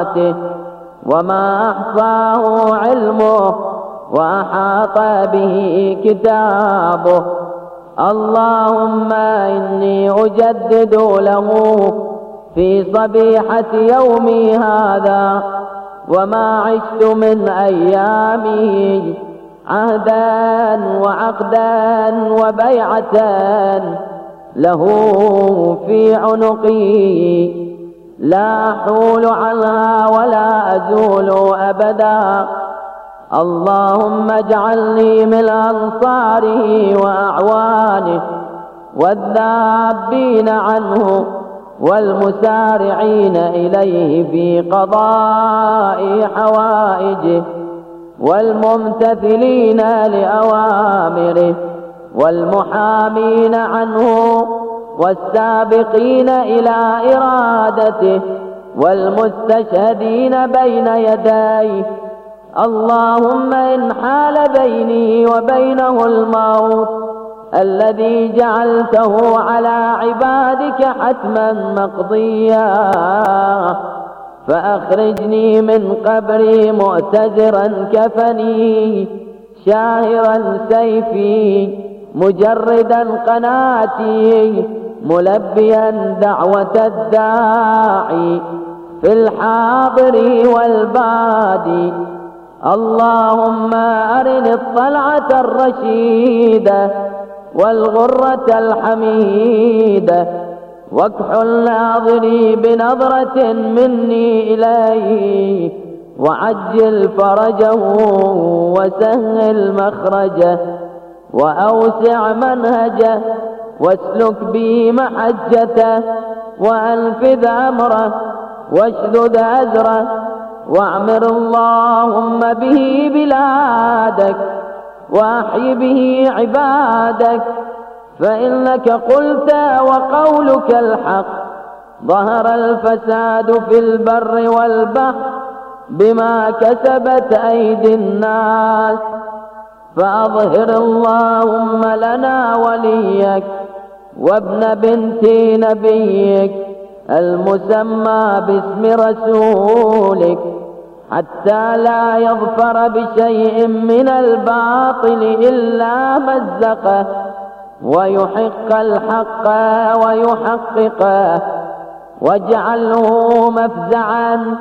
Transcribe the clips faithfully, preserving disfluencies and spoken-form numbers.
ذاته وما أحصاه علمه وأحاط به كتابه. اللهم إني أجدد له في صبيحة يومي هذا وما عشت من أيامي عهدا وعقدا وبيعة له في عنقي لا أحول عنها ولا أزول أبدا. اللهم اجعلني من أنصاره وأعوانه والذابين عنه والمسارعين إليه في قضاء حوائجه والممتثلين لأوامره والمحامين عنه والسابقين إلى إرادته والمستشهدين بين يديه. اللهم إن حال بيني وبينه الموت الذي جعلته على عبادك حتما مقضيا فأخرجني من قبري مؤتزرا كفني شاهرا سيفي مجردا قناتي ملبيا دعوة الداعي في الحاضر والبادي. اللهم أرني الطلعة الرشيدة والغرة الحميدة واكحل ناظري بنظرة مني إليه وعجل فرجه وسهل مخرجه وأوسع منهجه واسلك بي محجته وأنفذ أمره واشدد أزره واعمر اللهم به بلادك واحي به عبادك فإنك قلت وقولك الحق ظهر الفساد في البر والبحر بما كسبت أيدي الناس فأظهر اللهم لنا وليك وابن بنت نبيك المسمى باسم رسولك حتى لا يظفر بشيء من الباطل إلا مزقه ويحق الحق ويحققه واجعله مفزعا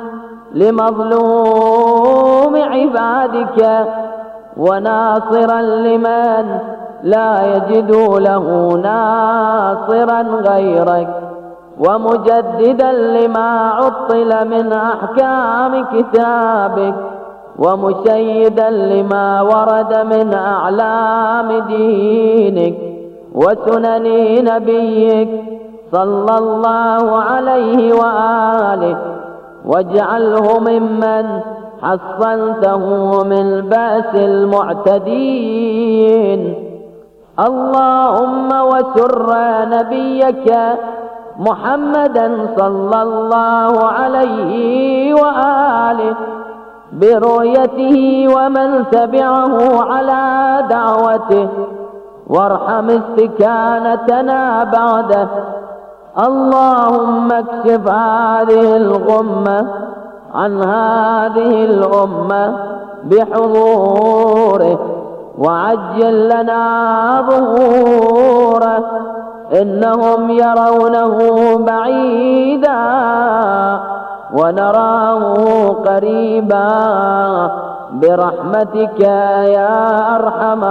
لمظلوم عبادك وناصرا لمن لا يجد له ناصرا غيرك ومجددا لما عطل من أحكام كتابك ومشيدا لما ورد من أعلام دينك وسنن نبيك صلى الله عليه وآله واجعله ممن حصنته من بأس المعتدين. اللهم وسر نبيك محمدا صلى الله عليه وآله برؤيته ومن تبعه على دعوته وارحم استكانتنا بعده. اللهم اكشف هذه الغمة عن هذه الأمة بحضوره وعجل لنا ظهوره إنهم يرونه بعيدا ونراه قريبا برحمتك يا أرحم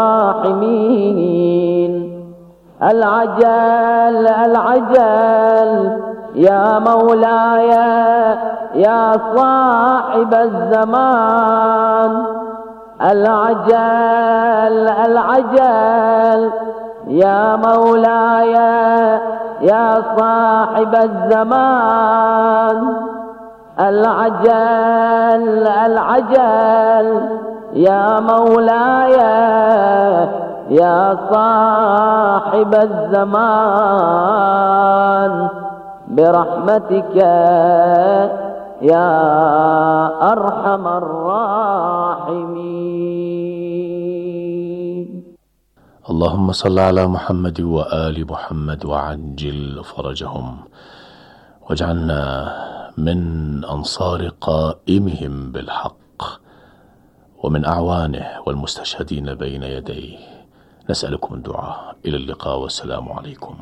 الراحمين. العجل العجل يا مولاي يا صاحب الزمان العجل العجل يا مولاي يا صاحب الزمان العجل العجل يا مولاي يا صاحب الزمان برحمتك يا أرحم الراحمين. اللهم صل على محمد وآل محمد وعجل فرجهم واجعلنا من أنصار قائمهم بالحق ومن أعوانه والمستشهدين بين يديه، نسألكم الدعاء. إلى اللقاء والسلام عليكم.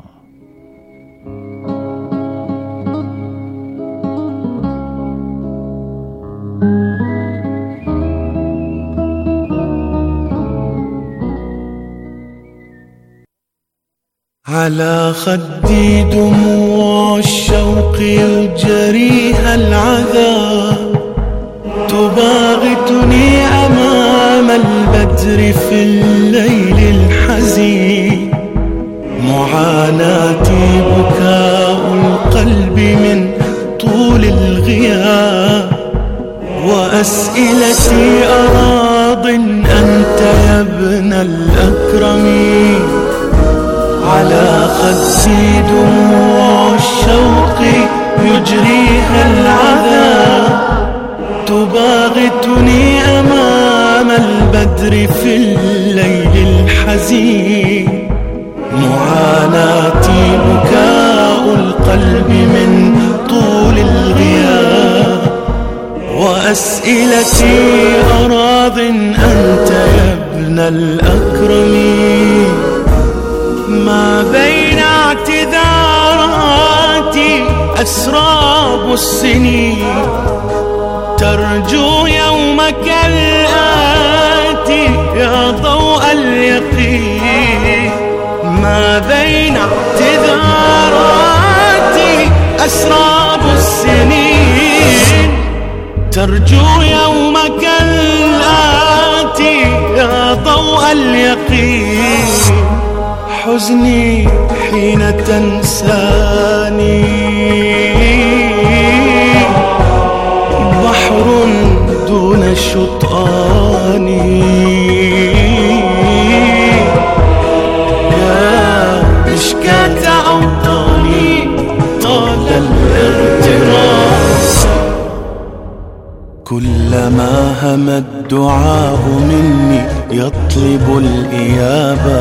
على خدي دموع الشوق يجريها العذاب، تباغتني أمام البدر في الليل الحزين. معاناتي بكاء القلب من طول الغياب، وأسئلتي أراض أنت يا ابن الأكرمين. على خدي دموع الشوق يجريها العذاب، تباغتني أمام البدر في الليل الحزين. معاناتي بكاء القلب من طول الغياب، وأسئلتي أراض أنت يا ابن الأكرمين. ما بين اعتذاراتي أسراب السنين، ترجو يومك الآتي يا ضوء اليقين. ما بين اعتذاراتي أسراب السنين، ترجو يومك الآتي يا ضوء اليقين. حزني حين تنساني بحر دون شطآن، يا مشكاة أوطاني طال الاغتراب. كلما هم الدعاء مني يطلب الإجابة،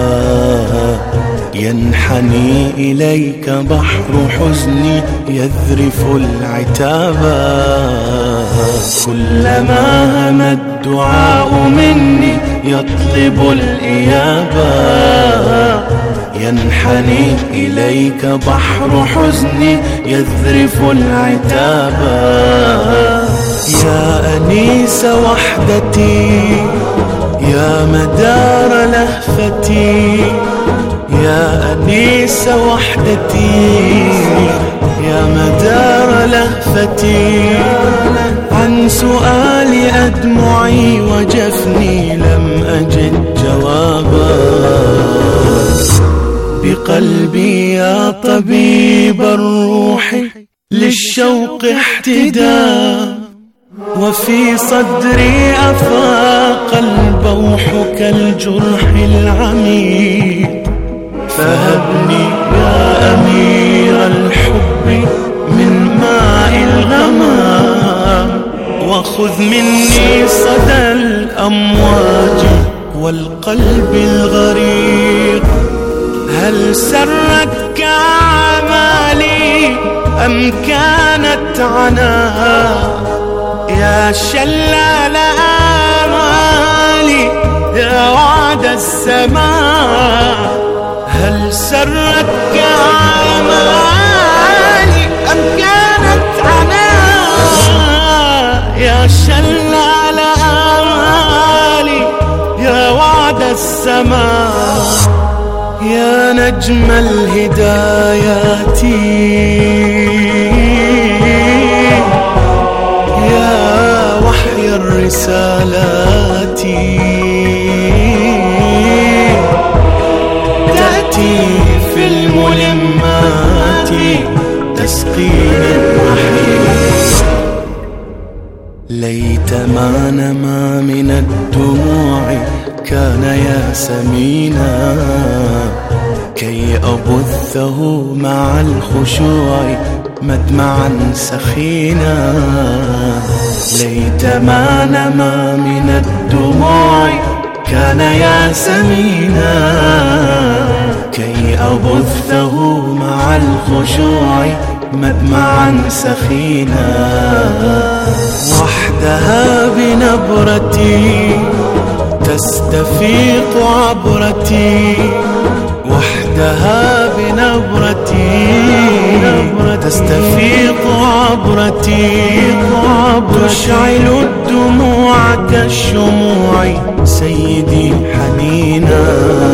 ينحني إليك بحر حزني يذرف العتابا. كلما هم الدعاء مني يطلب الإجابة، ينحني إليك بحر حزني يذرف العتابا. يا أنيس وحدتي، يا مدار لهفتي، يا أنيس وحدتي، يا مدار لهفتي. عن سؤال أدمعي وجفني لم أجد جوابا. بقلبي يا طبيب الروح للشوق احتداء، وفي صدري أفاق البوح كالجرح العميق. فهبني يا أمير الحب من ماء الغمام، وخذ مني صدى الأمواج والقلب الغريق. هل سرتك أعمالي أم كانت عناء؟ يا شلال آمالي يا وعد السماء. هل سرتك أعمالي أم كانت عناء؟ يا شلال آمالي يا وعد السماء. يا نجم الهدايات، يا وحي الرسالات، تأتي في الملمات تسقيني الرحيم. ليت ما نما من الدموع كان يا سمينا، كي أبثه مع الخشوع مدمعا سخينا. ليت ما نما من الدموع كان يا سمينا، كي كي أبثه مع الخشوع مدمعا سخينا. وحدها بنبرتي تستفيق عبرتي، وحدها بنبرتي تستفيق عبرتي، تشعل الدموع كالشموع سيدي حنينا.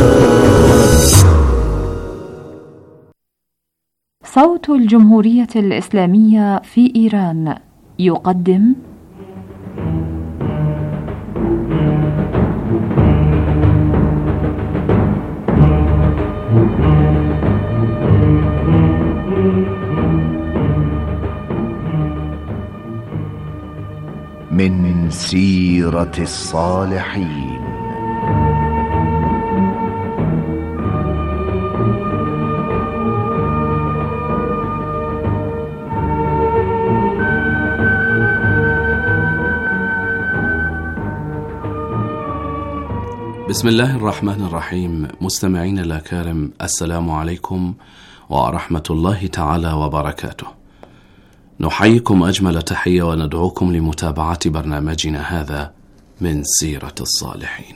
صوت الجمهورية الإسلامية في إيران يقدم من سيرة الصالحين. بسم الله الرحمن الرحيم. مستمعين الأكارم، السلام عليكم ورحمة الله تعالى وبركاته. نحييكم أجمل تحية وندعوكم لمتابعة برنامجنا هذا من سيرة الصالحين.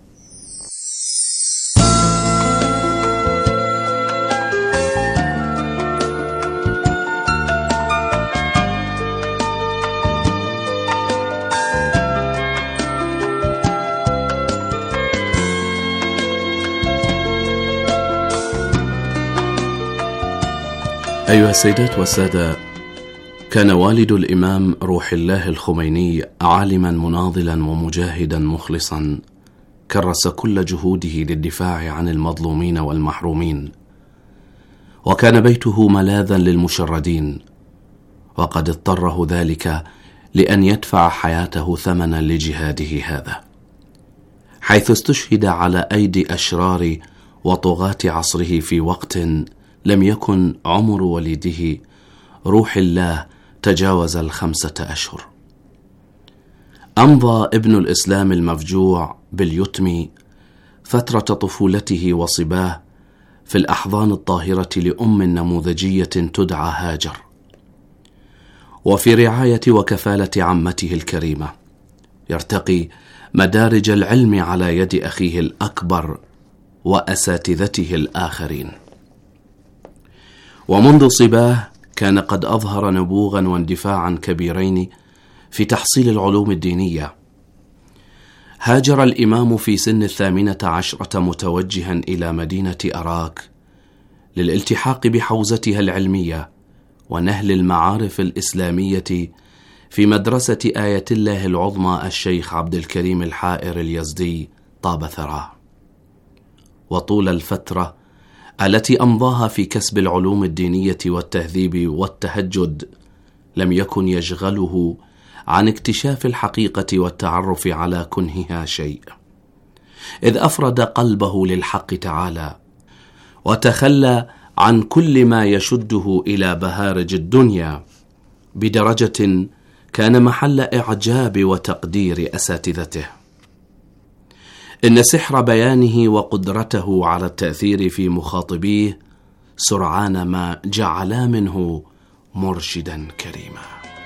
أيها السيدات والسادة، كان والد الإمام روح الله الخميني عالما مناضلا ومجاهدا مخلصا، كرس كل جهوده للدفاع عن المظلومين والمحرومين، وكان بيته ملاذا للمشردين، وقد اضطره ذلك لأن يدفع حياته ثمنا لجهاده هذا، حيث استشهد على أيدي أشرار وطغاة عصره في وقت لم يكن عمر والده روح الله تجاوز الخمسة أشهر. أمضى ابن الإسلام المفجوع باليتم فترة طفولته وصباه في الأحضان الطاهرة لأم نموذجية تدعى هاجر، وفي رعاية وكفالة عمته الكريمة، يرتقي مدارج العلم على يد أخيه الأكبر وأساتذته الآخرين. ومنذ صباه كان قد أظهر نبوغا واندفاعا كبيرين في تحصيل العلوم الدينية. هاجر الإمام في سن الثامنة عشرة متوجها إلى مدينة أراك للالتحاق بحوزتها العلمية ونهل المعارف الإسلامية في مدرسة آية الله العظمى الشيخ عبد الكريم الحائر اليزدي طاب ثراه. وطول الفترة التي أمضاها في كسب العلوم الدينية والتهذيب والتهجد لم يكن يشغله عن اكتشاف الحقيقة والتعرف على كنهها شيء، إذ أفرد قلبه للحق تعالى وتخلى عن كل ما يشده إلى بهارج الدنيا بدرجة كان محل إعجاب وتقدير أساتذته. إن سحر بيانه وقدرته على التأثير في مخاطبيه سرعان ما جعلا منه مرشدا كريما.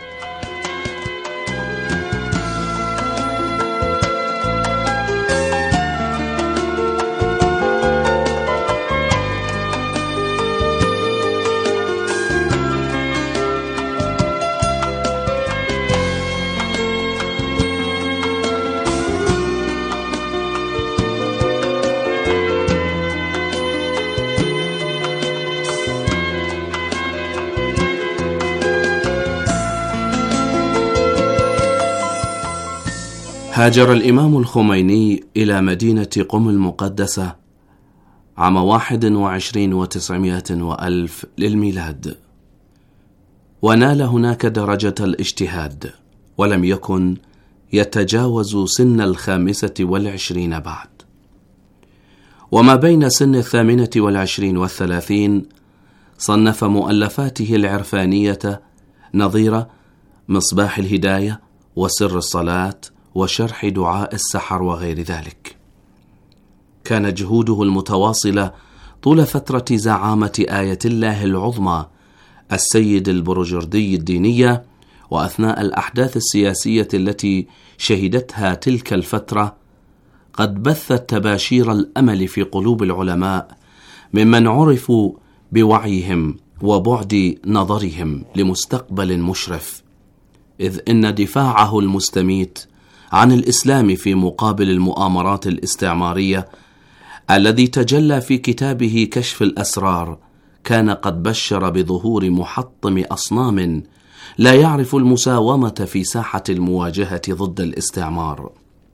هاجر الإمام الخميني إلى مدينة قم المقدسة عام واحد وعشرين وتسعمائة وألف للميلاد، ونال هناك درجة الاجتهاد، ولم يكن يتجاوز سن الخامسة والعشرين بعد. وما بين سن الثامنة والعشرين والثلاثين صنف مؤلفاته العرفانية نظير مصباح الهداية وسر الصلاة وشرح دعاء السحر وغير ذلك. كان جهوده المتواصلة طول فترة زعامة آية الله العظمى السيد البروجردي الدينية، وأثناء الأحداث السياسية التي شهدتها تلك الفترة، قد بثت تباشير الأمل في قلوب العلماء ممن عرفوا بوعيهم وبعد نظرهم لمستقبل مشرف، إذ إن دفاعه المستميت عن الإسلام في مقابل المؤامرات الاستعمارية الذي تجلى في كتابه كشف الأسرار كان قد بشر بظهور محطم أصنام لا يعرف المساومة في ساحة المواجهة ضد الاستعمار.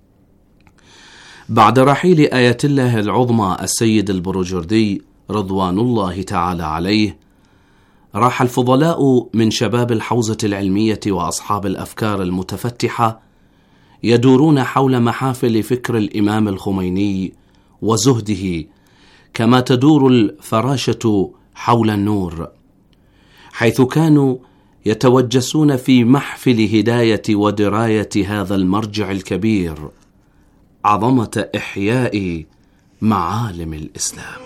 بعد رحيل آية الله العظمى السيد البروجردي رضوان الله تعالى عليه، راح الفضلاء من شباب الحوزة العلمية وأصحاب الأفكار المتفتحة يدورون حول محافل فكر الإمام الخميني وزهده، كما تدور الفراشة حول النور، حيث كانوا يتوجسون في محفل هداية ودراية هذا المرجع الكبير، عظمة إحياء معالم الإسلام.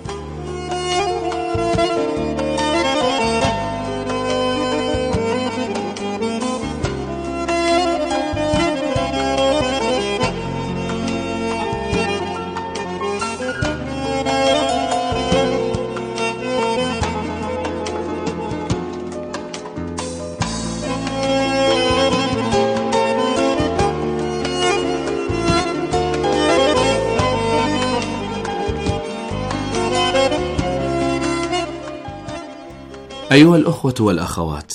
أيها الأخوة والأخوات،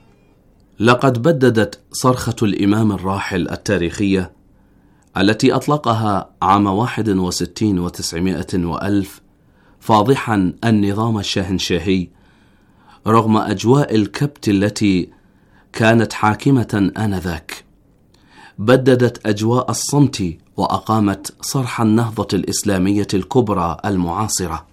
لقد بددت صرخة الإمام الراحل التاريخية التي أطلقها عام واحد وستين وتسعمائة وألف فاضحا النظام الشاهنشاهي رغم أجواء الكبت التي كانت حاكمة آنذاك، بددت أجواء الصمت وأقامت صرح النهضة الإسلامية الكبرى المعاصرة.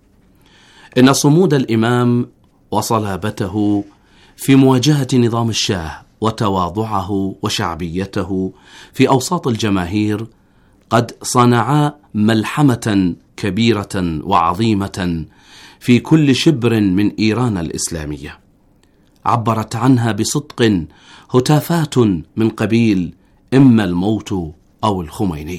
إن صمود الإمام وصلابته في مواجهة نظام الشاه وتواضعه وشعبيته في أوساط الجماهير قد صنعا ملحمة كبيرة وعظيمة في كل شبر من إيران الإسلامية، عبرت عنها بصدق هتافات من قبيل إما الموت أو الخميني.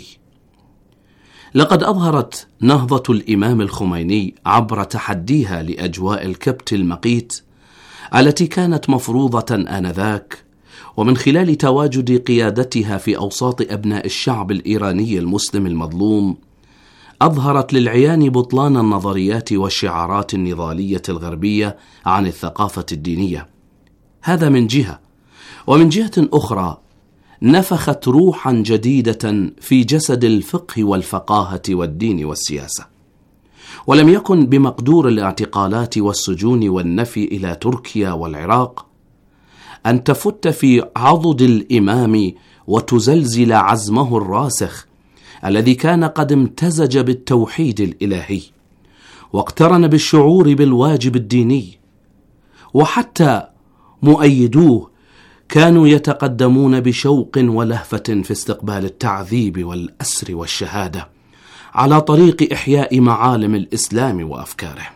لقد أظهرت نهضة الإمام الخميني عبر تحديها لأجواء الكبت المقيت التي كانت مفروضة آنذاك، ومن خلال تواجد قيادتها في أوساط أبناء الشعب الإيراني المسلم المظلوم، أظهرت للعيان بطلان النظريات والشعارات النضالية الغربية عن الثقافة الدينية. هذا من جهة، ومن جهة أخرى نفخت روحا جديدة في جسد الفقه والفقاهة والدين والسياسة. ولم يكن بمقدور الاعتقالات والسجون والنفي إلى تركيا والعراق أن تفت في عضد الإمام وتزلزل عزمه الراسخ الذي كان قد امتزج بالتوحيد الإلهي واقترن بالشعور بالواجب الديني. وحتى مؤيدوه كانوا يتقدمون بشوق ولهفة في استقبال التعذيب والأسر والشهادة على طريق إحياء معالم الإسلام وأفكاره.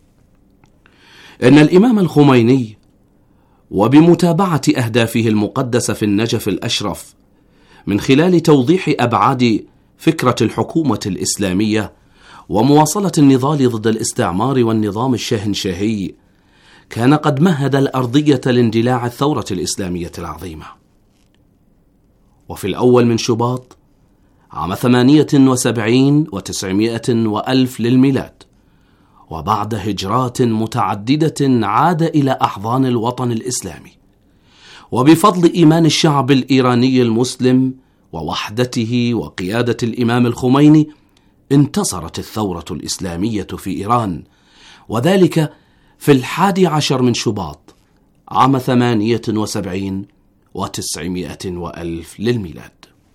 إن الإمام الخميني وبمتابعة أهدافه المقدسة في النجف الأشرف من خلال توضيح أبعاد فكرة الحكومة الإسلامية ومواصلة النضال ضد الاستعمار والنظام الشاهنشاهي كان قد مهد الأرضية لاندلاع الثورة الإسلامية العظيمة. وفي الأول من شباط عام ثمانية وسبعين وتسعمائة وألف للميلاد، وبعد هجرات متعددة عاد إلى أحضان الوطن الإسلامي، وبفضل إيمان الشعب الإيراني المسلم ووحدته وقيادة الإمام الخميني انتصرت الثورة الإسلامية في إيران، وذلك في الحادي عشر من شباط عام ثمانية وسبعين وتسعمائة وألف للميلاد.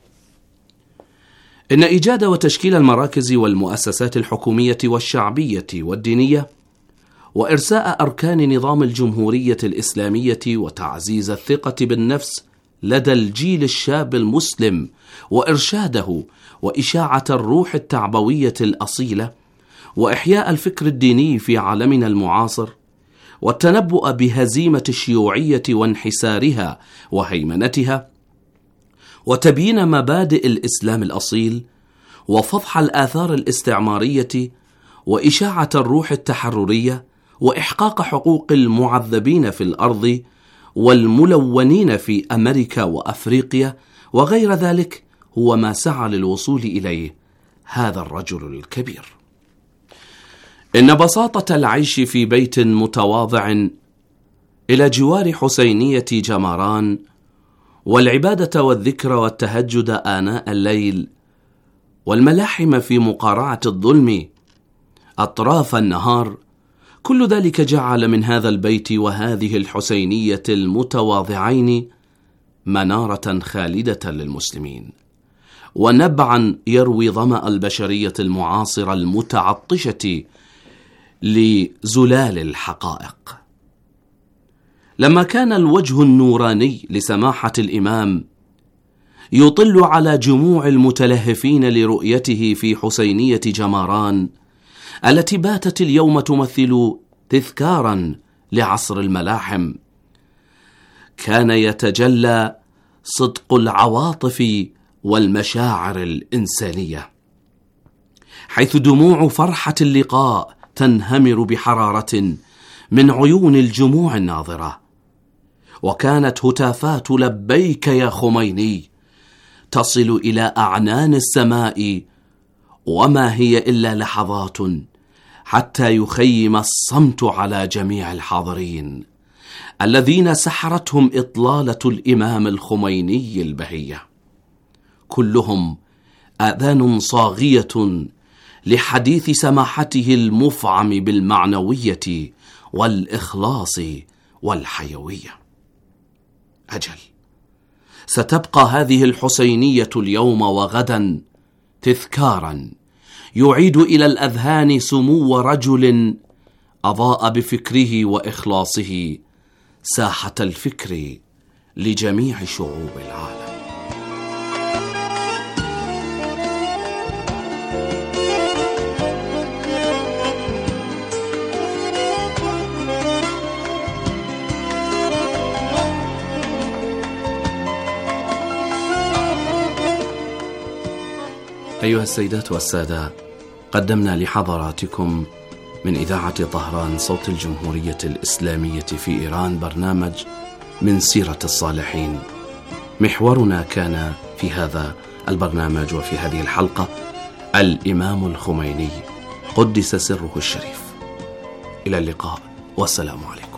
إن إيجاد وتشكيل المراكز والمؤسسات الحكومية والشعبية والدينية وإرساء أركان نظام الجمهورية الإسلامية وتعزيز الثقة بالنفس لدى الجيل الشاب المسلم وإرشاده وإشاعة الروح التعبوية الأصيلة وإحياء الفكر الديني في عالمنا المعاصر، والتنبؤ بهزيمة الشيوعية وانحسارها وهيمنتها، وتبيين مبادئ الإسلام الأصيل، وفضح الآثار الاستعمارية، وإشاعة الروح التحررية، وإحقاق حقوق المعذبين في الأرض والملونين في أمريكا وأفريقيا وغير ذلك، هو ما سعى للوصول إليه هذا الرجل الكبير. إن بساطة العيش في بيت متواضع إلى جوار حسينية جماران، والعبادة والذكر والتهجد آناء الليل، والملاحم في مقارعة الظلم أطراف النهار، كل ذلك جعل من هذا البيت وهذه الحسينية المتواضعين منارة خالدة للمسلمين، ونبعا يروي ظمأ البشرية المعاصرة المتعطشة لزلال الحقائق. لما كان الوجه النوراني لسماحة الإمام يطل على جموع المتلهفين لرؤيته في حسينية جماران التي باتت اليوم تمثل تذكارا لعصر الملاحم، كان يتجلى صدق العواطف والمشاعر الإنسانية، حيث دموع فرحة اللقاء تنهمر بحرارة من عيون الجموع الناظرة، وكانت هتافات لبيك يا خميني تصل إلى أعنان السماء، وما هي إلا لحظات حتى يخيم الصمت على جميع الحاضرين الذين سحرتهم إطلالة الإمام الخميني البهية، كلهم آذان صاغية لحديث سماحته المفعم بالمعنوية والإخلاص والحيوية. أجل، ستبقى هذه الحسينية اليوم وغدا تذكارا يعيد إلى الأذهان سمو رجل أضاء بفكره وإخلاصه ساحة الفكر لجميع شعوب العالم. أيها السيدات والسادة، قدمنا لحضراتكم من إذاعة طهران صوت الجمهورية الإسلامية في إيران برنامج من سيرة الصالحين. محورنا كان في هذا البرنامج وفي هذه الحلقة الإمام الخميني قدس سره الشريف. إلى اللقاء والسلام عليكم.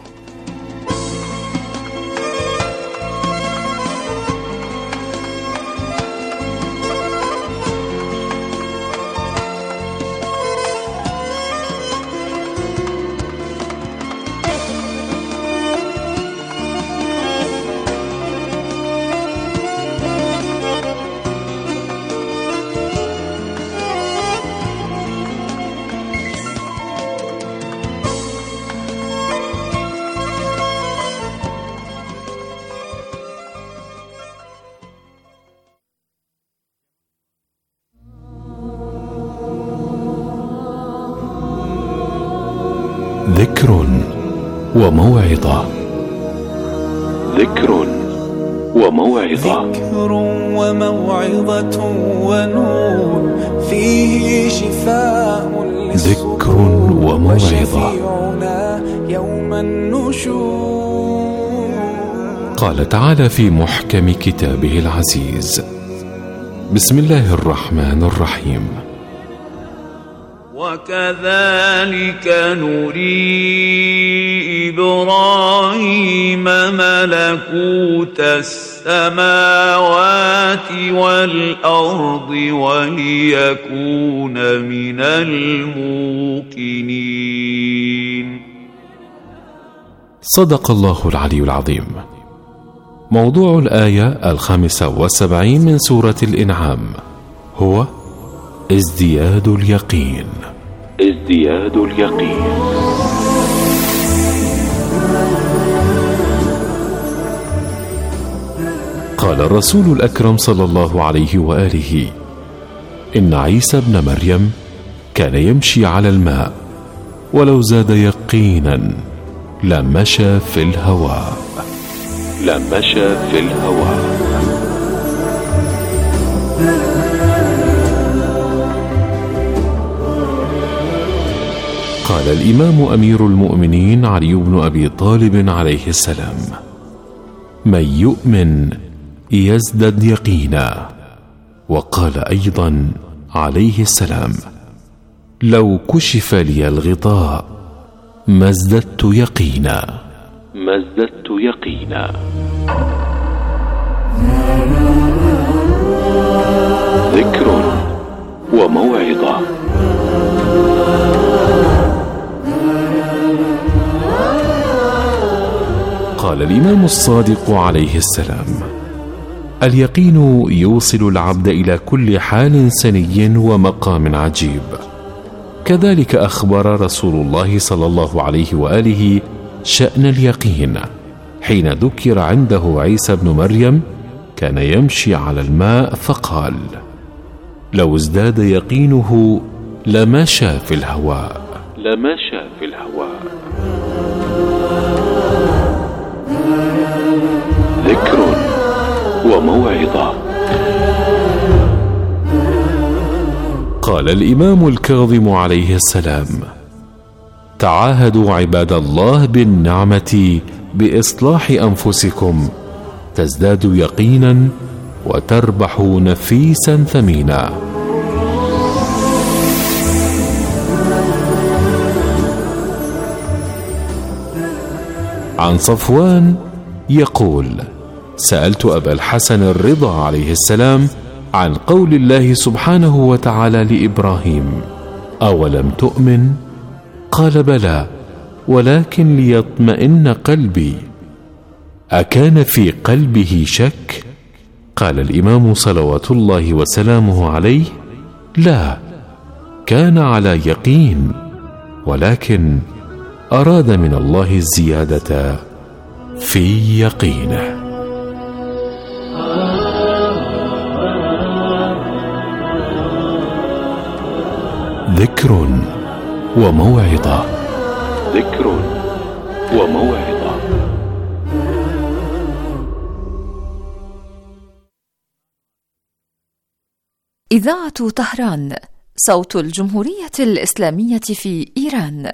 ذكر وموعظة. ذكر وموعظة. ذكر وموعظة ونور فيه شفاء ذكر وموعظة. يوم النشور. قال تعالى في محكم كتابه العزيز: بسم الله الرحمن الرحيم: وكذلك نري إبراهيم ملكوت السماوات والأرض وليكون من الموقنين. صدق الله العلي العظيم. موضوع الآية الخامسة والسبعين من سورة الإنعام هو ازدياد اليقين. ازدياد اليقين. قال الرسول الأكرم صلى الله عليه وآله: إن عيسى ابن مريم كان يمشي على الماء، ولو زاد يقينا لمشى في الهواء لمشى في الهواء قال الإمام أمير المؤمنين علي بن أبي طالب عليه السلام: من يؤمن يزدد يقينا. وقال أيضا عليه السلام: لو كشف لي الغطاء ما ازددت يقينا ما ازددت يقينا ذكر وموعظة. قال الإمام الصادق عليه السلام: اليقين يوصل العبد إلى كل حال سني ومقام عجيب. كذلك أخبر رسول الله صلى الله عليه وآله شأن اليقين حين ذكر عنده عيسى بن مريم كان يمشي على الماء فقال: لو ازداد يقينه لمشى في الهواء لمشى في الهواء ذكر وموعظة. قال الإمام الكاظم عليه السلام: تعاهدوا عباد الله بالنعمة بإصلاح أنفسكم تزدادوا يقينا وتربحوا نفيسا ثمينا. عن صفوان يقول: سألت أبا الحسن الرضا عليه السلام عن قول الله سبحانه وتعالى لإبراهيم: أولم تؤمن؟ قال: بلى ولكن ليطمئن قلبي. أكان في قلبه شك؟ قال الإمام صلوات الله وسلامه عليه: لا، كان على يقين، ولكن أراد من الله الزيادة في يقينه. ذكر وموعظة ذكر وموعظة. إذاعة طهران، صوت الجمهورية الإسلامية في إيران.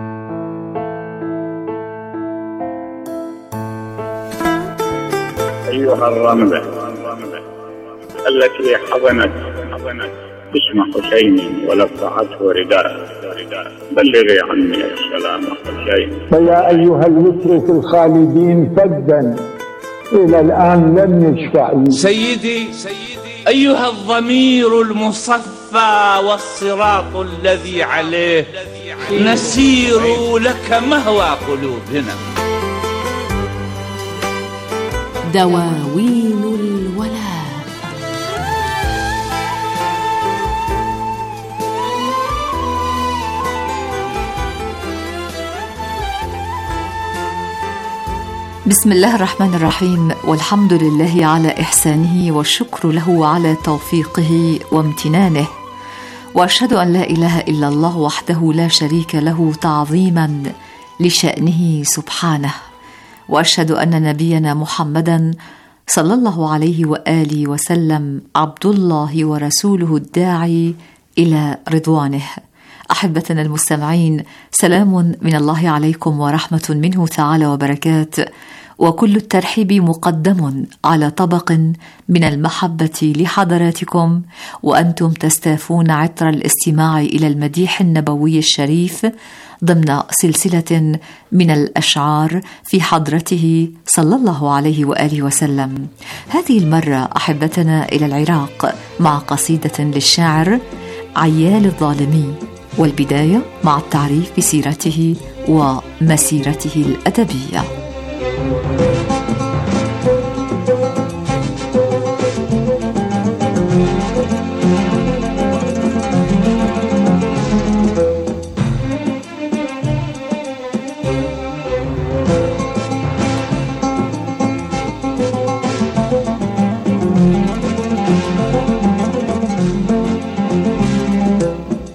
أيها الرملة التي حضنت اسم حسين ولفعته رداء، بلغي عني السلام حسين. فيا أيها المترك الخالدين فدا إلى الآن لم يشفع. سيدي أيها الضمير المصفى والصراط الذي عليه نسير لك مهوى قلوبنا. دواوين الولاء. بسم الله الرحمن الرحيم، والحمد لله على إحسانه والشكر له على توفيقه وامتنانه، وأشهد أن لا إله إلا الله وحده لا شريك له تعظيما لشأنه سبحانه، وأشهد أن نبينا محمدا صلى الله عليه وآله وسلم عبد الله ورسوله الداعي إلى رضوانه. أحبتنا المستمعين، سلام من الله عليكم ورحمة منه تعالى وبركات، وكل الترحيب مقدم على طبق من المحبة لحضراتكم، وأنتم تستافون عطر الاستماع إلى المديح النبوي الشريف ضمن سلسلة من الأشعار في حضرته صلى الله عليه وآله وسلم. هذه المرة أحبتنا إلى العراق مع قصيدة للشاعر عيال الظالمي، والبداية مع التعريف بسيرته ومسيرته الأدبية. أيها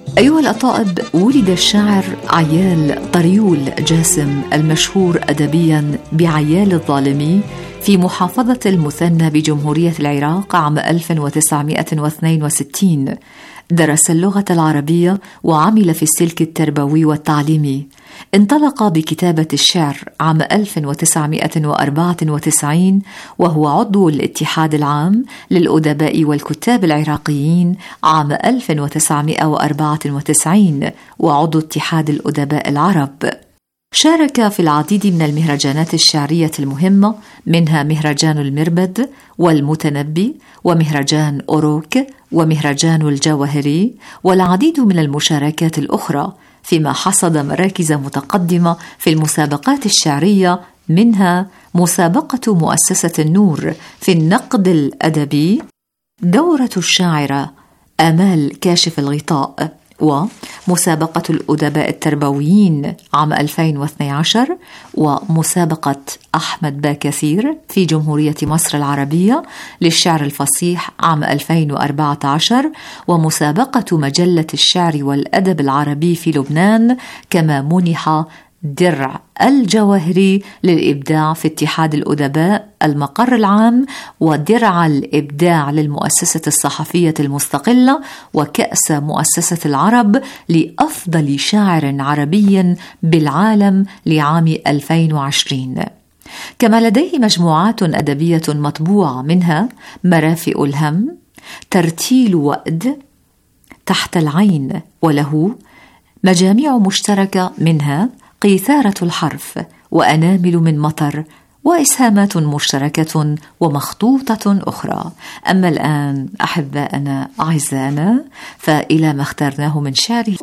الأطائب ولد الشاعر عيال طريول جاسم المشهور أدبيا بعيال الظالمي في محافظة المثنى بجمهورية العراق عام ألف وتسعمائة واثنين وستين. درس اللغة العربية وعمل في السلك التربوي والتعليمي. انطلق بكتابة الشعر عام ألف وتسعمائة وأربعة وتسعين وهو عضو الاتحاد العام للأدباء والكتاب العراقيين عام ألف وتسعمائة وأربعة وتسعين وعضو اتحاد الأدباء العرب. شارك في العديد من المهرجانات الشعرية المهمة، منها مهرجان المربد والمتنبي ومهرجان أوروك ومهرجان الجواهري والعديد من المشاركات الأخرى، فيما حصد مراكز متقدمة في المسابقات الشعرية، منها مسابقة مؤسسة النور في النقد الأدبي، دورة الشاعرة آمال كاشف الغطاء، ومسابقة الأدباء التربويين عام ألفين واثني عشر، ومسابقة أحمد باكثير في جمهورية مصر العربية للشعر الفصيح عام ألفين وأربعة عشر، ومسابقة مجلة الشعر والأدب العربي في لبنان، كما منح درع الجواهري للإبداع في اتحاد الأدباء المقر العام، ودرع الإبداع للمؤسسة الصحفية المستقلة، وكأس مؤسسة العرب لأفضل شاعر عربي بالعالم لعام ألفين وعشرين. كما لديه مجموعات أدبية مطبوعة، منها مرافئ الهم، ترتيل وأد، تحت العين، وله مجاميع مشتركة منها قيثارة الحرف وأنامل من مطر، وإسهامات مشتركة ومخطوطة أخرى. أما الآن أحبائنا أعزائنا فإلى ما اخترناه من شعره.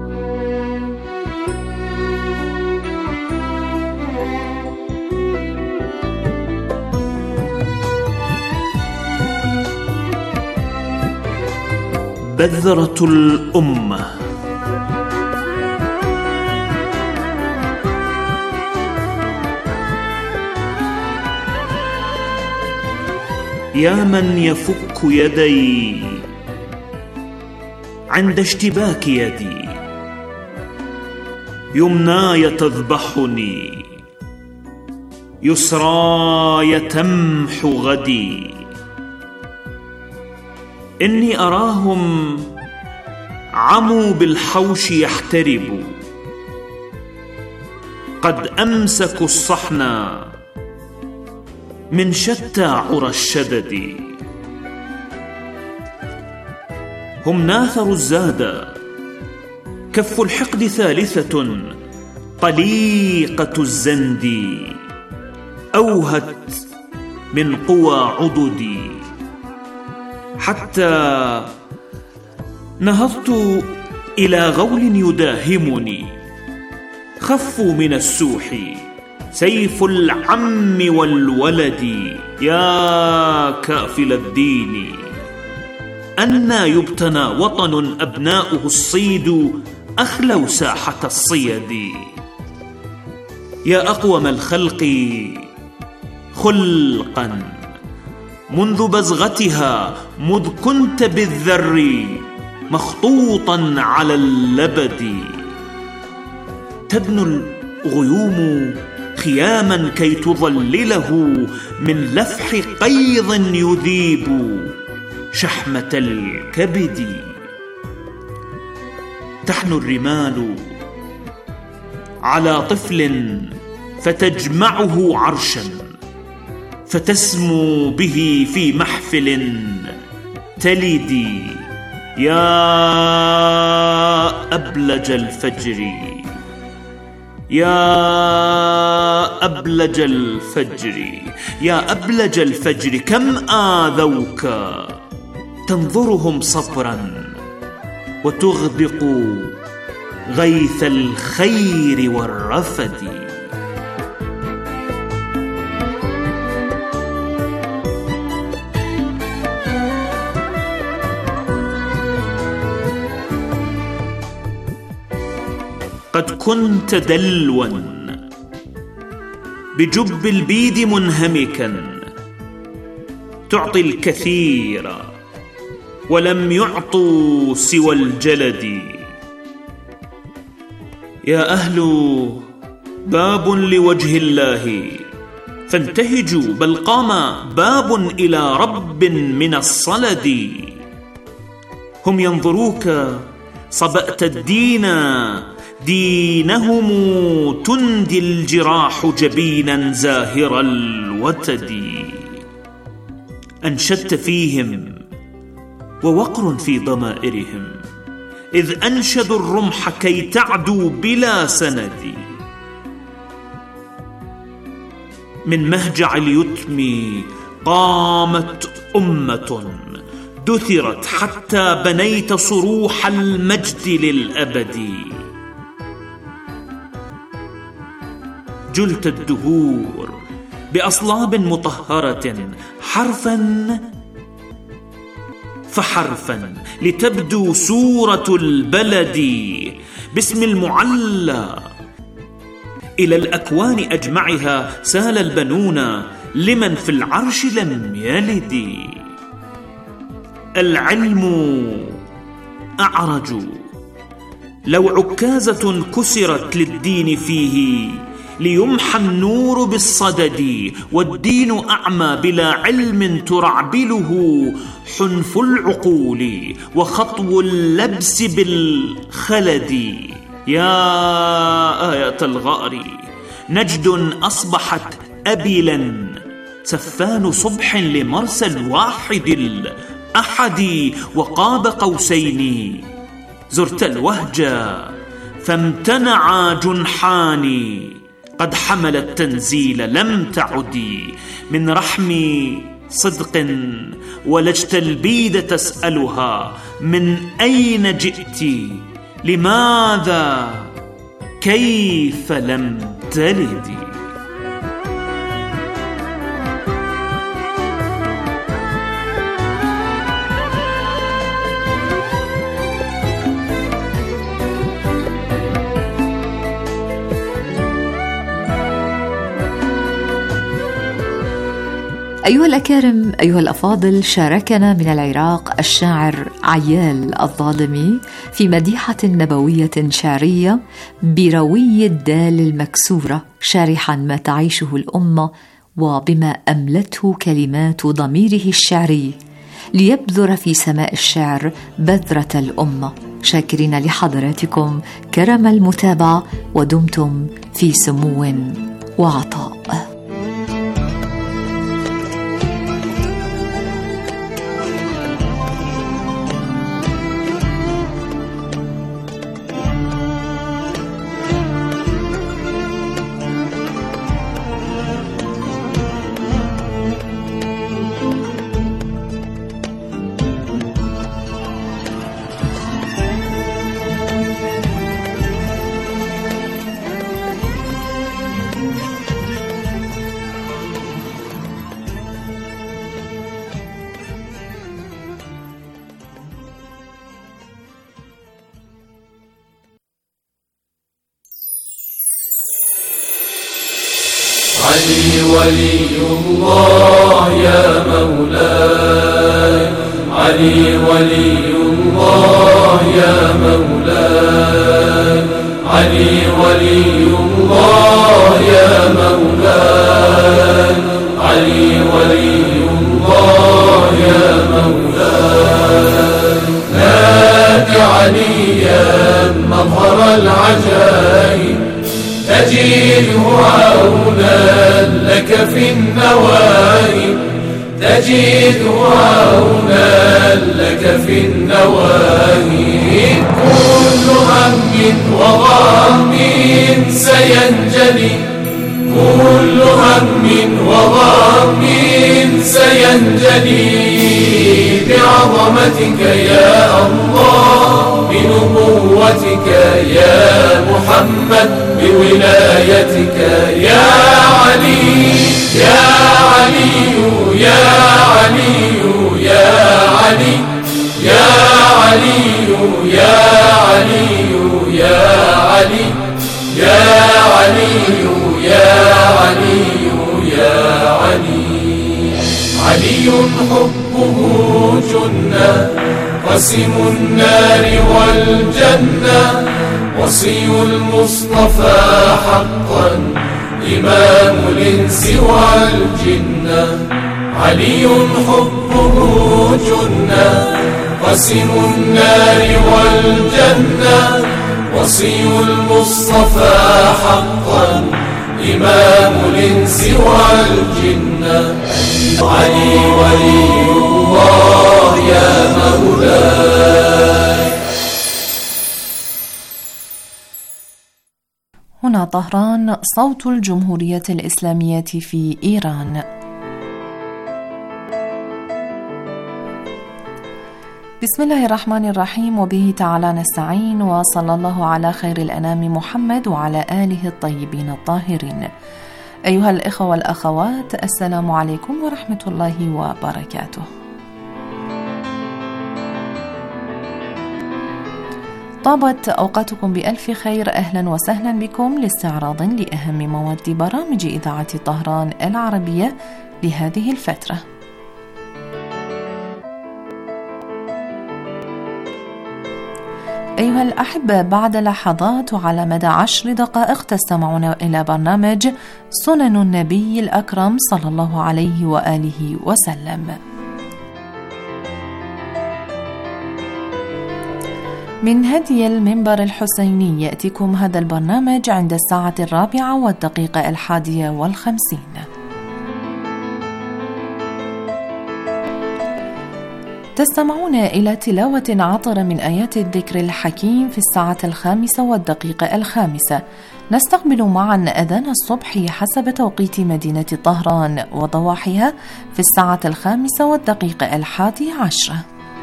بذرة الأمة. يا من يفك يدي عند اشتباك يدي، يمناي تذبحني، يسراي تمحو غدي. إني أراهم عموا بالحوش يحتربوا، قد أمسكوا الصحن من شتى عرى الشدد. هم ناثروا الزاد، كف الحقد ثالثة طليقة الزند، أوهت من قوى عضدي. حتى نهضت إلى غول يداهمني، خفوا من السوح سيف العم والولد. يا كافل الدين، أنى يبتنى وطن أبناؤه الصيد أخلوا ساحة الصيد. يا أقوم الخلق خلقا منذ بزغتها، مذ كنت بالذر مخطوطا على اللبد. تدنو الغيوم خياما كي تظلله من لفح قيظ يذيب شحمة الكبد. تحنو الرمال على طفل فتجمعه عرشا، فتسمو به في محفل تلدي. يا أبلج الفجر، يا أبلج الفجر، يا أبلج الفجر، كم آذوك تنظرهم صبرا وتغدق غيث الخير والرفد. قد كنت دلوا بجب البيد منهمكا، تعطي الكثير ولم يعطوا سوى الجلد. يا أهل باب لوجه الله فانتهجوا، بل قام باب إلى رب من الصلد. هم ينظروك صبأت الدين دينهم، تندي الجراح جبينا زاهر الوتد. أنشدت فيهم ووقر في ضمائرهم، إذ أنشدوا الرمح كي تعدوا بلا سند. من مهجع اليتم قامت أمة، دثرت حتى بنيت صروح المجد للأبد. جلت الدهور بأصلاب مطهرة حرفا فحرفا، لتبدو صورة البلد. باسم المعلى إلى الأكوان أجمعها سال البنون، لمن في العرش لم يلد. العلم أعرج لو عكازة كسرت للدين فيه، ليمحى النور بالصدد. والدين أعمى بلا علم ترعبله حنف العقول، وخطو اللبس بالخلد. يا آية الغار نجد أصبحت أبلا، سفان صبح لمرسى الواحد الأحد. وقاب قوسين زرت الوهجة فامتنع جنحاني، قد حمل التنزيل لم تعدي. من رحم صدق ولجت البيد تسألها، من أين جئت لماذا كيف لم تلدي. أيها الأكارم، أيها الأفاضل، شاركنا من العراق الشاعر عيال الظالمي في مديحة نبوية شعرية بروي الدال المكسورة، شارحا ما تعيشه الأمة وبما أملته كلمات ضميره الشعري ليبذر في سماء الشعر بذرة الأمة. شاكرين لحضراتكم كرم المتابعة، ودمتم في سمو وعطاء. علي ولي الله يا مولاي، علي ولي الله يا مولاي، علي ولي الله يا مولاي، علي ولي الله يا مولاي. نادي عليا مظهر العجائب، تجده عونا لك في النوائب، تجده عونا لك في النوائب. كل هم وغم سينجلي، كل هم وغم سينجلي بعظمتك يا الله، بنبوتك يا محمد، بولايتك يا علي يا علي يا علي يا علي يا علي يا علي يا علي يا علي يا علي يا علي. علي حبه جنة، قسم النار والجنة، وصي المصطفى حقا إمام الإنس والجنة، علي حبه جنة قسم النار والجنة، وصي المصطفى حقا إمام الإنس والجنة، علي ولي الله يا مولاي. هنا طهران، صوت الجمهورية الإسلامية في إيران. بسم الله الرحمن الرحيم، وبه تعالى نستعين، وصلى الله على خير الأنام محمد وعلى آله الطيبين الطاهرين. أيها الإخوة والأخوات، السلام عليكم ورحمة الله وبركاته. طابت أوقاتكم بألف خير، أهلا وسهلا بكم لاستعراض لأهم مواد برامج إذاعة طهران العربية لهذه الفترة. أيها الأحبة، بعد لحظات وعلى مدى عشر دقائق تستمعون إلى برنامج سنن النبي الأكرم صلى الله عليه وآله وسلم. من هدي المنبر الحسيني يأتيكم هذا البرنامج عند الساعة الرابعة والدقيقة الحادية والخمسين. تستمعون إلى تلاوة عطرة من آيات الذكر الحكيم في الساعة الخامسة والدقيقة الخامسة. نستقبل معا أذان الصبح حسب توقيت مدينة طهران وضواحيها في الساعة الخامسة والدقيقة الحادية عشرة.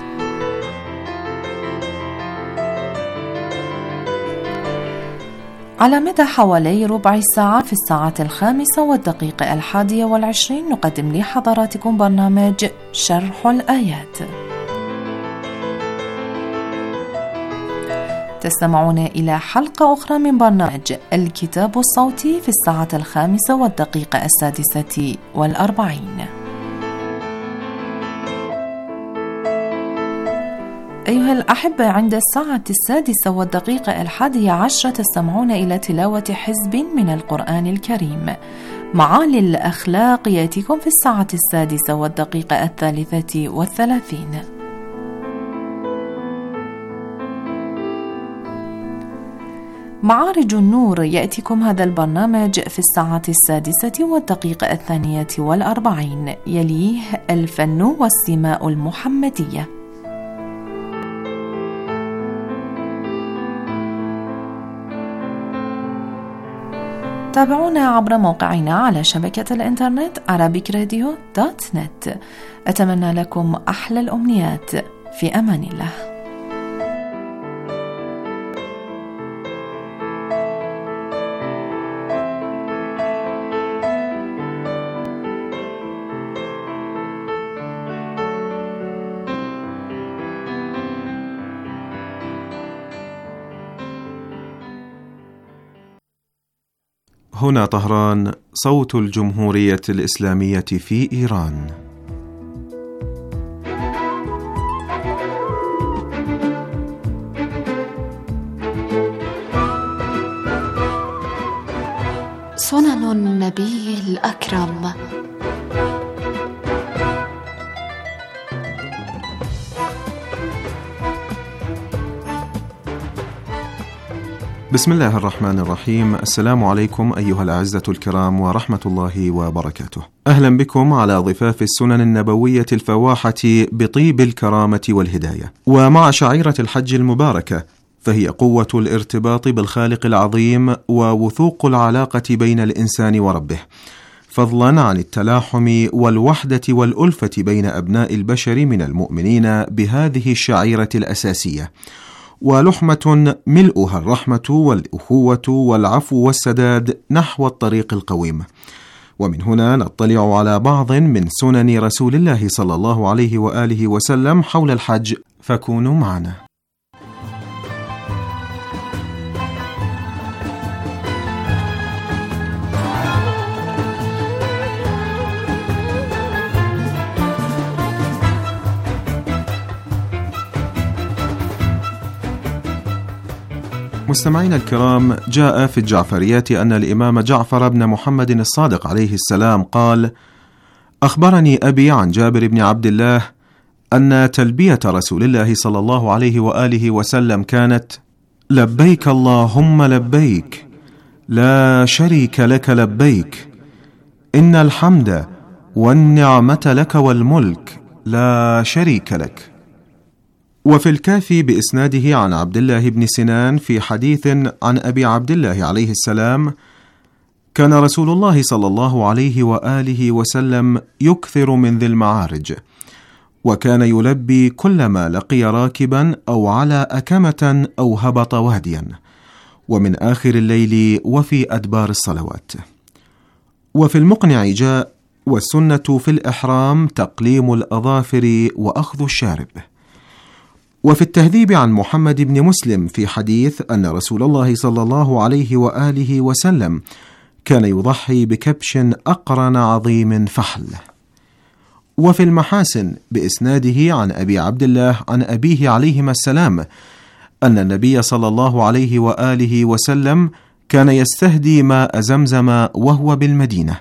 على مدى حوالي ربع ساعة في الساعة الخامسة والدقيقة الحادية والعشرين نقدم لحضراتكم برنامج شرح الآيات. تستمعون إلى حلقة أخرى من برنامج الكتاب الصوتي في الساعة الخامسة والدقيقة السادسة والأربعين. أيها الأحبة، عند الساعة السادسة والدقيقة الحادية عشرة تستمعون إلى تلاوة حزب من القرآن الكريم. معالي الأخلاق يأتيكم في الساعة السادسة والدقيقة الثالثة والثلاثين. معارج النور يأتيكم هذا البرنامج في الساعة السادسة والدقيقة الثانية والأربعين. يليه الفن والسماء المحمدية. تابعونا عبر موقعنا على شبكة الإنترنت arabic radio دوت نت. أتمنى لكم أحلى الأمنيات، في أمان الله. هنا طهران، صوت الجمهورية الإسلامية في إيران. سنن النبي الأكرم. بسم الله الرحمن الرحيم. السلام عليكم أيها الأعزة الكرام ورحمة الله وبركاته. أهلا بكم على ضفاف السنن النبوية الفواحة بطيب الكرامة والهداية. ومع شعيرة الحج المباركة، فهي قوة الارتباط بالخالق العظيم ووثوق العلاقة بين الإنسان وربه، فضلا عن التلاحم والوحدة والألفة بين أبناء البشر من المؤمنين بهذه الشعيرة الأساسية، ولحمة ملؤها الرحمة والأخوة والعفو والسداد نحو الطريق القويم. ومن هنا نطلع على بعض من سنن رسول الله صلى الله عليه وآله وسلم حول الحج، فكونوا معنا. مستمعينا الكرام، جاء في الجعفريات أن الإمام جعفر بن محمد الصادق عليه السلام قال: أخبرني أبي عن جابر بن عبد الله أن تلبية رسول الله صلى الله عليه وآله وسلم كانت: لبيك اللهم لبيك، لا شريك لك لبيك، إن الحمد والنعمة لك والملك لا شريك لك. وفي الكافي بإسناده عن عبد الله بن سنان في حديث عن أبي عبد الله عليه السلام: كان رسول الله صلى الله عليه وآله وسلم يكثر من ذي المعارج، وكان يلبي كلما لقي راكبا أو على أكمة أو هبط واديا، ومن آخر الليل وفي أدبار الصلوات. وفي المقنع جاء: والسنة في الإحرام تقليم الأظافر وأخذ الشارب. وفي التهذيب عن محمد بن مسلم في حديث أن رسول الله صلى الله عليه وآله وسلم كان يضحي بكبش أقرن عظيم فحل. وفي المحاسن بإسناده عن أبي عبد الله عن أبيه عليهما السلام أن النبي صلى الله عليه وآله وسلم كان يستهدي ماء زمزم وهو بالمدينة.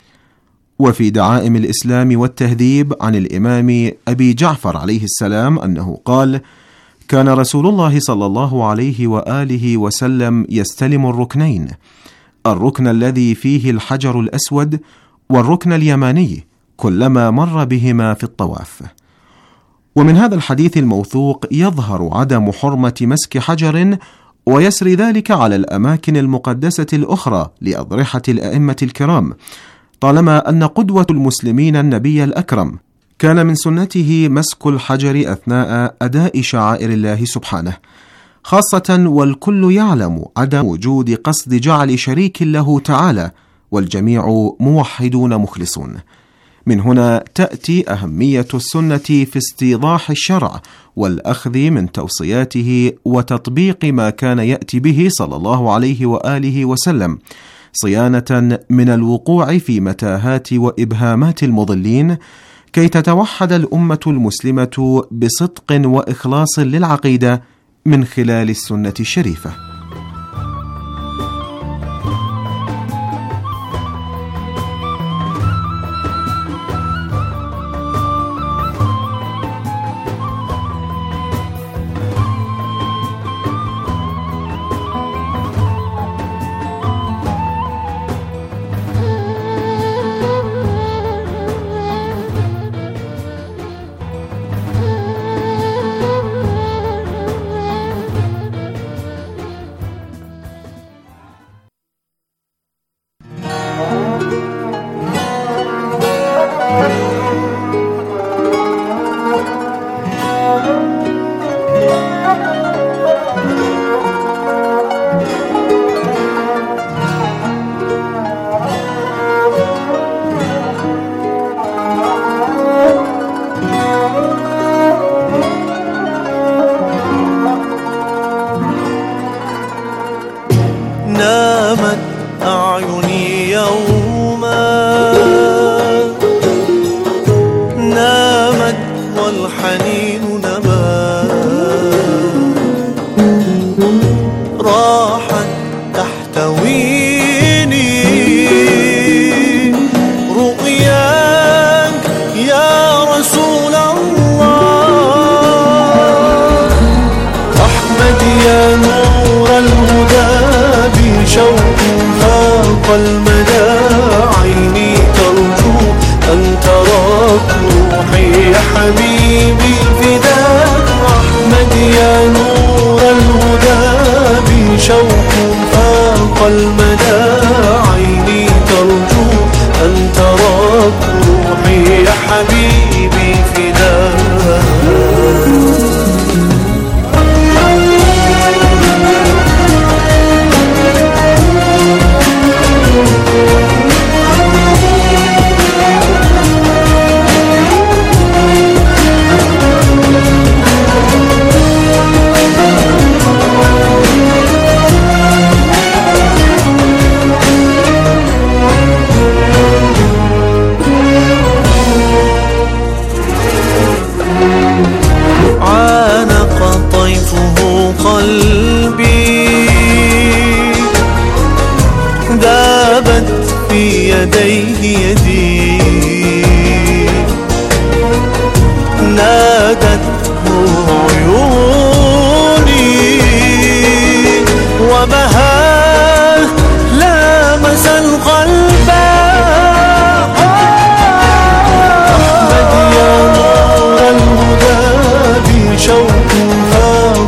وفي دعائم الإسلام والتهذيب عن الإمام أبي جعفر عليه السلام أنه قال: كان رسول الله صلى الله عليه وآله وسلم يستلم الركنين، الركن الذي فيه الحجر الأسود والركن اليماني، كلما مر بهما في الطواف. ومن هذا الحديث الموثوق يظهر عدم حرمة مسك حجر، ويسري ذلك على الأماكن المقدسة الأخرى لأضرحة الأئمة الكرام، طالما أن قدوة المسلمين النبي الأكرم كان من سنته مسك الحجر أثناء أداء شعائر الله سبحانه، خاصة والكل يعلم عدم وجود قصد جعل شريك له تعالى، والجميع موحدون مخلصون. من هنا تأتي أهمية السنة في استيضاح الشرع والأخذ من توصياته وتطبيق ما كان يأتي به صلى الله عليه وآله وسلم، صيانة من الوقوع في متاهات وإبهامات المضلين، كي تتوحد الأمة المسلمة بصدق وإخلاص للعقيدة من خلال السنة الشريفة. نامت أعيني يوما، نامت والحنين نما، راحت تحتويني رؤياك يا رسول الله. أحمد يا نور الهدى بشوق فاق المدى، عيني ترجو أن تراك روحي يا حبيبي فداك. أحمد يا نور الهدى بشوق فاق المدى، عيني ترجو أن تراك روحي يا حبيبي فداك.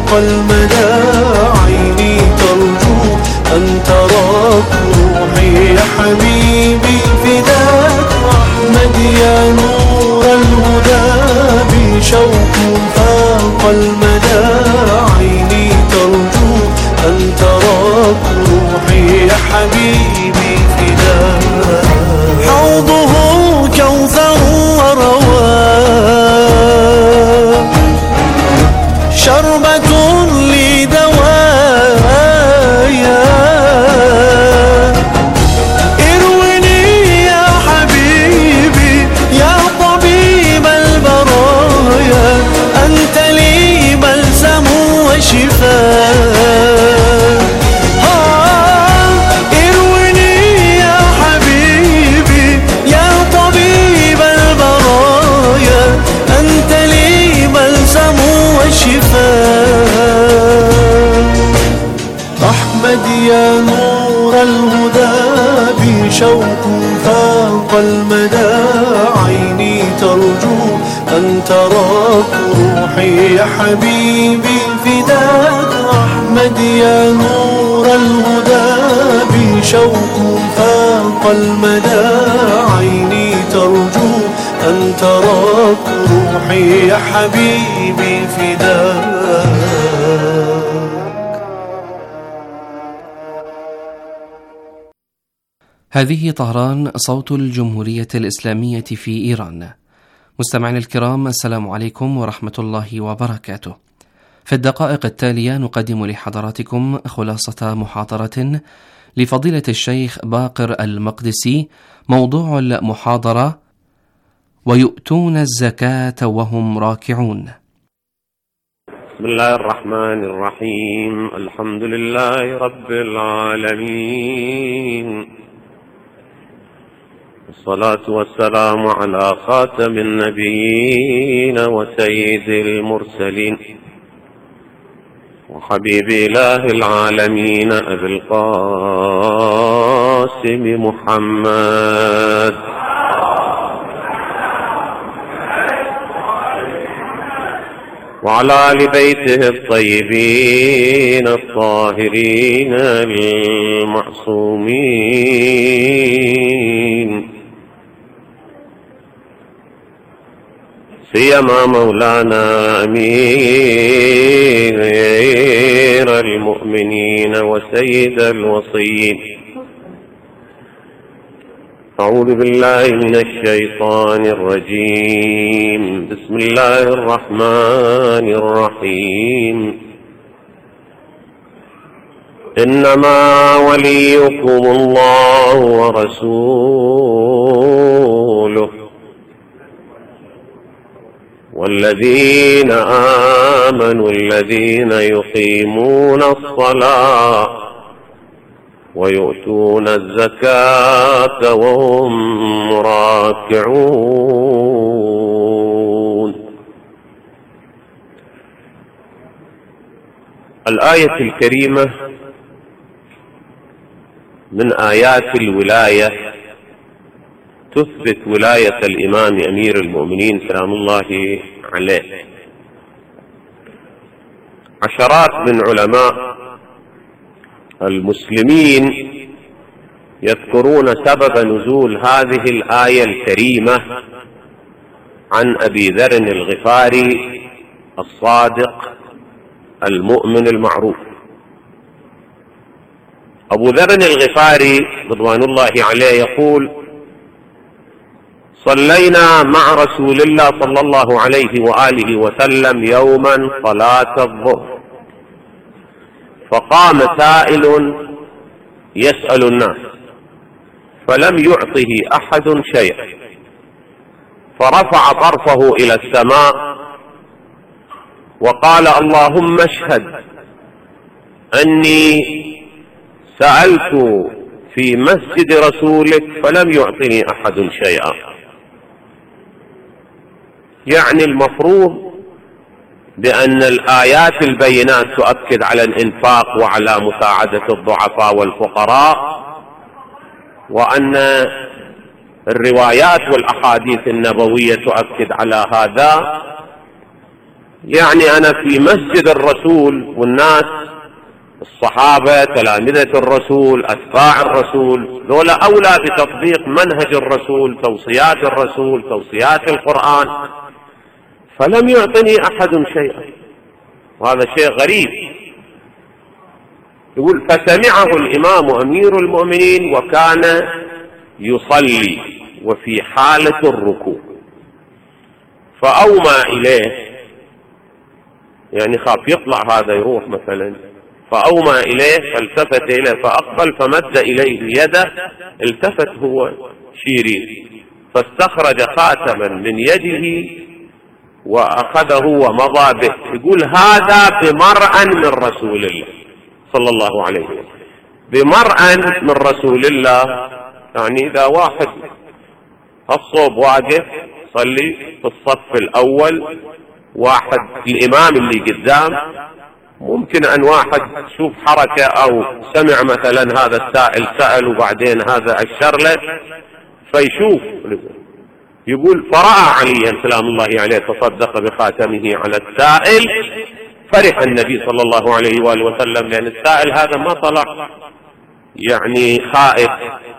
فاق المدى عيني ترجو أن تراك روحي يا حبيبي فداك أحمد يا نور الهدى بشوق فاق المدى عيني ترجو أن تراك روحي يا حبيبي فداك حوضه كوثر ورواه شربة لدوايا ارويني يا حبيبي يا طبيب البرايا أنت لي بلسم وشفاء ارويني يا حبيبي يا طبيب البرايا أنت لي بلسم وشفاء أحمد يا نور الهدى بشوق فاق المدى عيني ترجو أن تراك روحي يا حبيبي فداك أحمد يا نور الهدى بشوق فاق المدى عيني ترجو أن تراك روحي يا حبيبي فداك. هذه طهران صوت الجمهورية الإسلامية في إيران. مستمعينا الكرام، السلام عليكم ورحمة الله وبركاته. في الدقائق التالية نقدم لحضراتكم خلاصة محاضرة لفضيلة الشيخ باقر المقدسي. موضوع المحاضرة: ويؤتون الزكاة وهم راكعون. بسم الله الرحمن الرحيم. الحمد لله رب العالمين، والصلاة والسلام على خاتم النبيين وسيد المرسلين وحبيب إله العالمين أبي القاسم محمد وعلى آل بيته الطيبين الطاهرين المعصومين، سيما مولانا أمير المؤمنين وسيد الوصيين. أعوذ بالله من الشيطان الرجيم. بسم الله الرحمن الرحيم. إنما وليكم الله ورسوله والذين آمنوا الذين يقيمون الصلاة ويؤتون الزكاة وهم راكعون. الآية الكريمة من آيات الولاية، تثبت ولاية الإمام أمير المؤمنين سلام الله عليه. عشرات من علماء المسلمين يذكرون سبب نزول هذه الآية الكريمة عن أبي ذر الغفاري الصادق المؤمن المعروف. أبو ذر الغفاري رضوان الله عليه يقول: صلينا مع رسول الله صلى الله عليه وآله وسلم يوما صلاة الظهر، فقام سائل يسأل الناس فلم يعطه أحد شيئا، فرفع طرفه إلى السماء وقال: اللهم اشهد أني سألت في مسجد رسولك فلم يعطني أحد شيئا. يعني المفروض بأن الآيات البينات تؤكد على الإنفاق وعلى مساعدة الضعفاء والفقراء، وأن الروايات والأحاديث النبوية تؤكد على هذا، يعني أنا في مسجد الرسول والناس الصحابة تلامذة الرسول أتباع الرسول ذولا أولى بتطبيق منهج الرسول، توصيات الرسول، توصيات القرآن، فلم يعطني أحد شيئا، وهذا شيء غريب. يقول فسمعه الإمام أمير المؤمنين وكان يصلي وفي حالة الركوع فأومى إليه، يعني خاف يطلع هذا يروح مثلا، فأومى إليه فالتفت إليه فأقبل فمد إليه يده، التفت هو شيرين فاستخرج خاتما من يده وأخذه ومضى به. يقول هذا بمرأ من رسول الله صلى الله عليه وسلم، بمرأ من رسول الله. يعني إذا واحد الصوب واقف صلي في الصف الأول، واحد الإمام اللي قدام، ممكن أن واحد شوف حركة أو سمع مثلا هذا السائل سأل وبعدين هذا أشر له فيشوف. يقول فرأى عليا سلام الله عليه تصدق بخاتمه على السائل، فرح النبي صلى الله عليه وآله وسلم لأن السائل هذا ما طلع يعني خائف.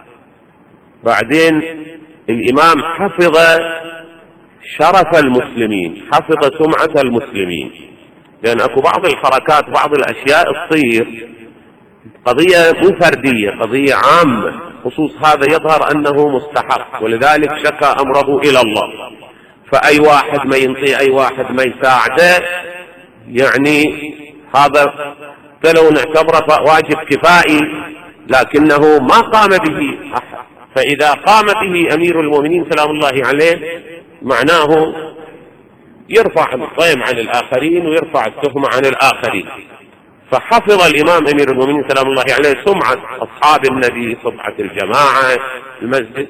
بعدين الإمام حفظ شرف المسلمين، حفظ سمعة المسلمين، لأن أكو بعض الحركات بعض الأشياء تصير قضية مو فردية، قضية عامة، خصوص هذا يظهر أنه مستحق، ولذلك شكى أمره إلى الله. فأي واحد ما ينطي أي واحد ما يساعده، يعني هذا لو نعتبره واجب كفائي لكنه ما قام به أحد. فإذا قام به أمير المؤمنين سلام الله عليه معناه يرفع الطيم عن الآخرين ويرفع التهمة عن الآخرين. فحفظ الإمام أمير المؤمنين سلام الله عليه سمعة أصحاب النبي، سمعة الجماعة المسجد.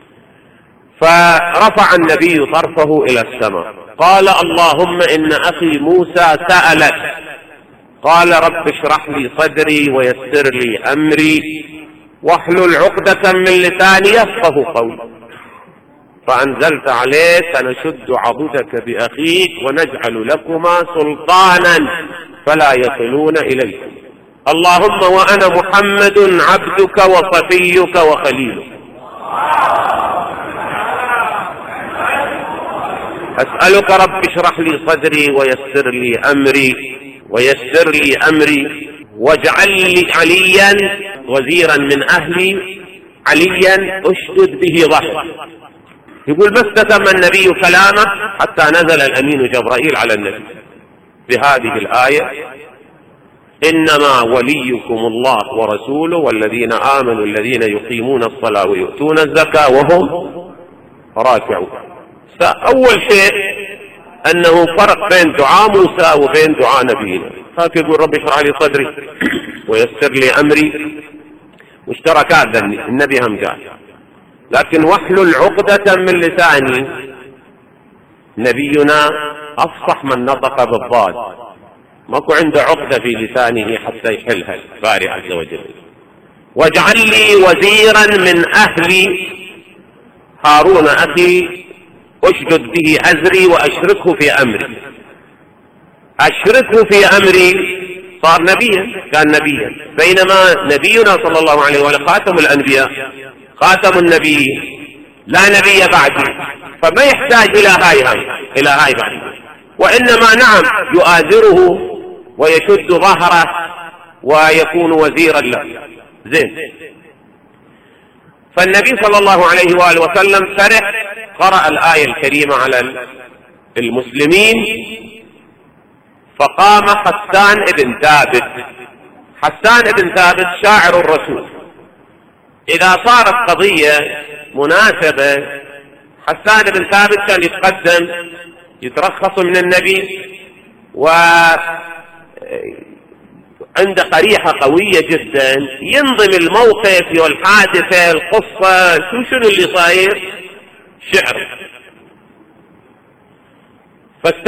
فرفع النبي طرفه إلى السماء قال اللهم إن أخي موسى سألك، قال رب اشرح لي صدري ويسر لي أمري واحلل عقدة من لساني يفقه قولي. فأنزلت عليه سنشد عضدك بأخيك ونجعل لكما سلطانا فلا يصلون إليكم. اللهم وأنا محمد عبدك وصفيك وخليلك أسألك رب اشرح لي صدري ويسر لي أمري ويسر لي أمري واجعل لي عليا وزيرا من أهلي، عليا أشدد به ظهري. يقول ما استتم النبي كلامه حتى نزل الأمين جبرائيل على النبي بهذه الآية إنما وليكم الله ورسوله والذين آمنوا الذين يقيمون الصلاة ويؤتون الزكاة وهم راكعون. فأول شيء أنه فرق بين دعاء موسى وبين دعاء نبينا. هكذا يقول رب اشرح لي صدري ويسر لي أمري، مشتركات النبي هم قال، لكن واحلل عقدة من لساني، نبينا أفصح من نطق بالضاد، ماكو عنده عقدة في لسانه حتى يحلها الباري عز وجل. واجعل لي وزيرا من أهلي، هارون أخي أشدد به أزري وأشركه في أمري. أشركه في أمري صار نبيا، كان نبيا، بينما نبينا صلى الله عليه وسلم خاتم الأنبياء خاتم النبي لا نبي بعده، فما يحتاج إلى هاي هاي إلى هاي بعده، وإنما نعم يؤازره ويشد ظهره ويكون وزيرا له. زين. فالنبي صلى الله عليه وآله وسلم فرح، قرأ الآية الكريمة على المسلمين، فقام حسان ابن ثابت. حسان ابن ثابت شاعر الرسول، إذا صارت قضية مناسبة حسان بن ثابت كان يتقدم يترخص من النبي، وعنده قريحة قوية جدا، ينظم الموقف والحادثة القصة شو شنو اللي صاير شعر.